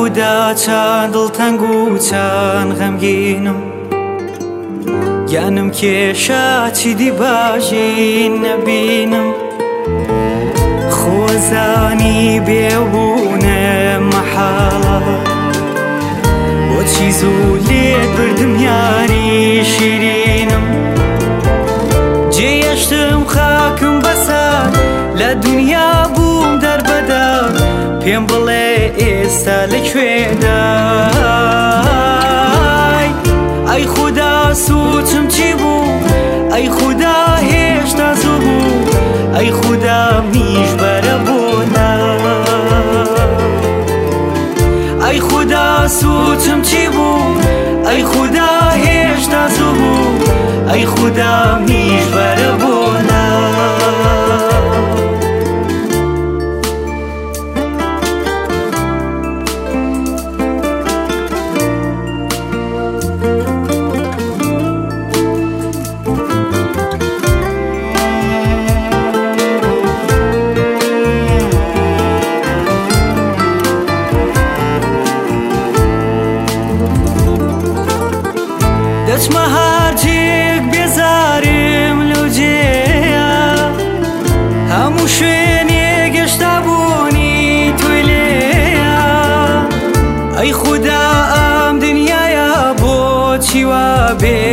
خدا چند دڵتەنگ و چند غەمگینم گیانم کێشا چیدی باشین نەبینم خۆزانی بێبوونە مەحاڵە بۆچی زوو لێت بردم یاری شیرینم جێیەشتم خاکم بەسەر لە دنیا بووم دەربەدەر پێم بڵێ ئێستا لەکوێدای ئەی خودا سوچم چی بوو ئەی خودا هێشتا زوو بوو ئەی خودا میژبەرە بۆ ئەی خودا سوچم چی بوو ئەی خودا هێشتا زوو بوو ئەی خودا میژبەرە بۆ دەچمە هەرجێک بێزارم لەو جێیە هەموو شوێنێک گەشتا بوونی توی لێیە ئەی خودا ئەم دنیایە بۆچی وا بێ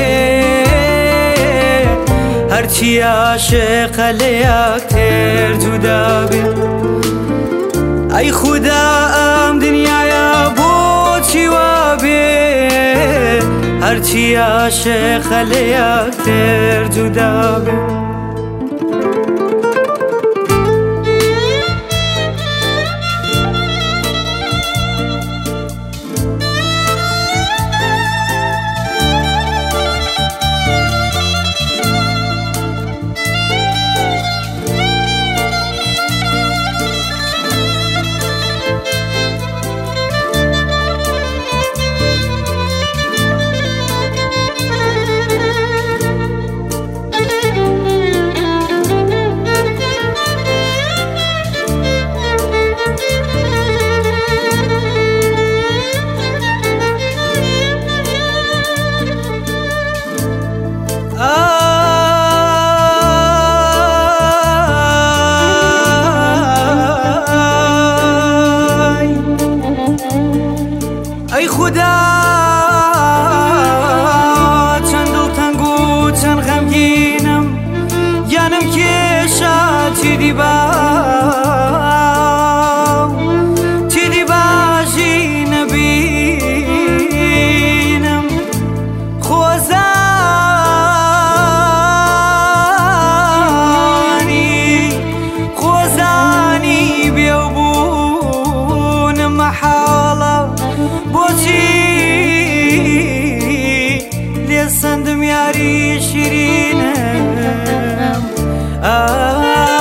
هەرچی عاشقە لە یەکتر جودا بێ ئەی خودا ئەم دنیایە بۆچی وا بێ هەرچی عاشقە لە یەکتر جودا بێ ئەی خودا چەند دڵتەنگ و چەند غەمگینم گیانم کێشا چیدی باشی نەبینم خۆزانی بێوبوونم مەحاڵە بۆچی لێ سەندم یاری شیرینم